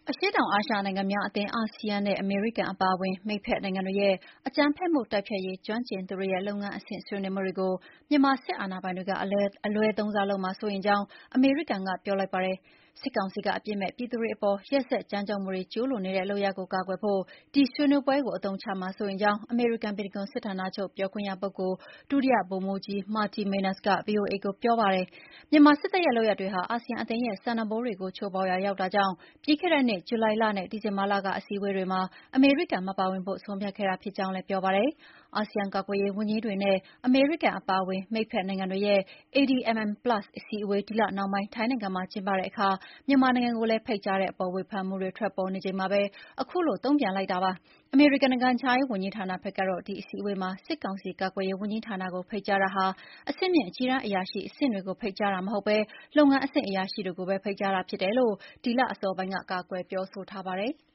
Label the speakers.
Speaker 1: အရှေ့တောင်အာရှနိုင်ငံများအသင်းအာဆီယံနဲ့အမေရိကန်အပါအဝင်မိတ်ဖက်နိုင်ငံတွေရဲ့အကြမ်းဖက်မှုတိုက်ဖျက်ရေးကျွမ်းကျင်သူတွေရဲ့လုပ်ငန်းအဆင့်ဆွေးနွေးမှုတွေကိုမြန်မာစစ်အာဏာပိုင်တွေကအလွဲသုံးစားလုပ်မှာစိုးရိမ်ကြောင်းအမေရိကန်ကပြောလိုက်ပါတယ်။စစ်ကောင်စီကအပြစ်မဲ့ပြည်သူတွေအပေါ်ရက်စက်ကြမ်းကြုတ်မှုတွေကျူးလွန်နေတဲ့လုပ်ရပ်ကိုကာကွယ်ဖို့ဒီဆွေးနွေးပွဲကိုအသုံးချမှာစိုးရိမ်ကြောင်းအမေရိကန်ပင်တဂွန်စစ်ဌာနချုပ်ပြောခွင့်ရပုဂ္ဂိုလ်ဒုတိယဗိုလ်မှူးကြီး Marty Minus က VOA ကိုပြောပါတယ်။မြန်မာစစ်တပ်ရဲ့လုပ်ရပ်တွေဟာအာဆီယံအသင်းရဲ့စံတန်ဖိုးတွေကိုချိုးဖောက်ရာရောက်တာကြောင့်ပြီးခဲ့တဲ့နှစ်ဇူလိုင်လနဲ့ဒီဇင်ဘာလကအစည်းအဝေးတွေမှာအမေရိကန်မပါဝင်ဖို့ဆုံးဖြတ်ခဲ့တာဖြစ်ကြောင်းလည်းပြောပါတယ်။အာဆီယံကာကွယ်ရေးဝန်ကြီးတွေနဲ့အမေရိကန်အပါအဝင်မိတ်ဖက်နိုင်ငံတွေရဲ့ ADMM+ အစည်းအဝေးဒီလနှောင်းပိုင်းထိုင်းနိုင်ငံမှာကျင်းပတဲ့အခါမြန်မာနိုင်ငံကိုလည်းဖိတ်ကြားတဲ့အပေါ်ဝေဖန်မှုတွေထွက်ပေါ်နေချိန်မှာပဲအခုလိုတုံ့ပြန်လိုက်တာပါ။အမေရိကန်နိုင်ငံခြားရေးဝန်ကြီးဌာနဘက်ကတော့ဒီအစည်းအဝေးမှာစစ်ကောင်စီကာကွယ်ရေးဝန်ကြီးဌာနကိုဖိတ်ကြားတာဟာအဆင့်မြင့်အကြီးတန်းအရာရှိအဆင့်တွေကိုဖိတ်ကြားတာမဟုတ်ဘဲလုပ်ငန်းအဆင့်အရာရှိတွေကိုပဲဖိတ်ကြားတာဖြစ်တယ်လို့ဒီလအစောပိုင်းကကာကွယ်ပြောဆိုထားပါတယ်။